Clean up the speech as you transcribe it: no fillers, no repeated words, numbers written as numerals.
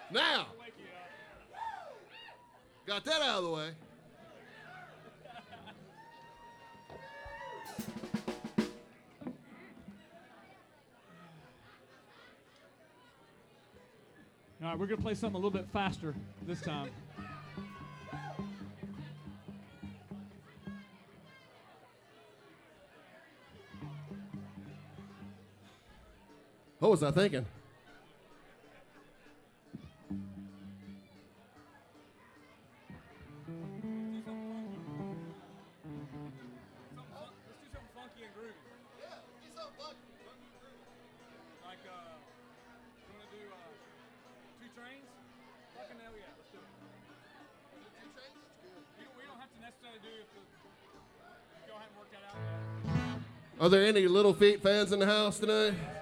Now, got that out of the way. All right, we're going to play something a little bit faster this time. What was I thinking? Are there any Little Feat fans in the house tonight?